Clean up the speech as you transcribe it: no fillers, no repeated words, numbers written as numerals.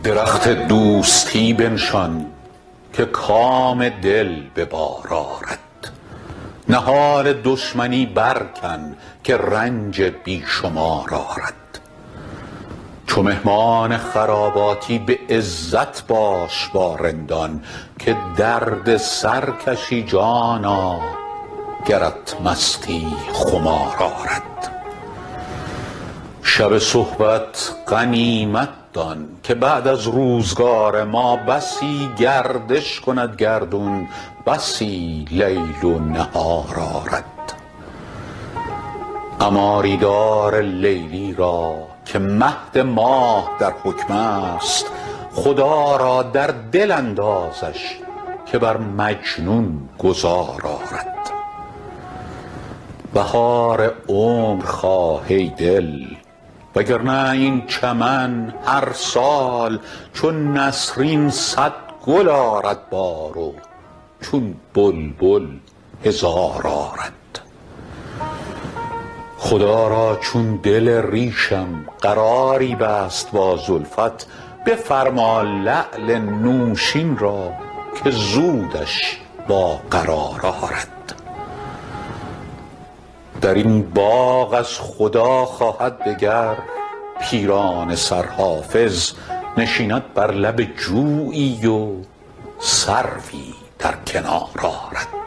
درخت دوستی بنشان که کام دل به بار آرد. نهال دشمنی برکن که رنج بی شمار آرد. چو مهمان خراباتی به عزت باش با رندان که درد سر کشی جانا گرت مستی خمار آرد. شب صحبت غنیمت دان که بعد از روزگار ما بسی گردش کند گردون، بسی لیل و نهار آرد. عماریدار لیلی را که مهد ماه در حکم است، خدا را در دل اندازش که بر مجنون گذار آرد. بهار عمر خواه ای دل، وگرنه این چمن هر سال چون نسرین صد گل آرد بار و چون بلبل هزار آرد. خدا را چون دل ریشم قراری بست با زلفت، بفرما لعل نوشین را که زودش با قرار آرد. در این باغ از خدا خواهد دگر پیرانه سرحافظ نشیند بر لب جویی و سروی در کنار آرد.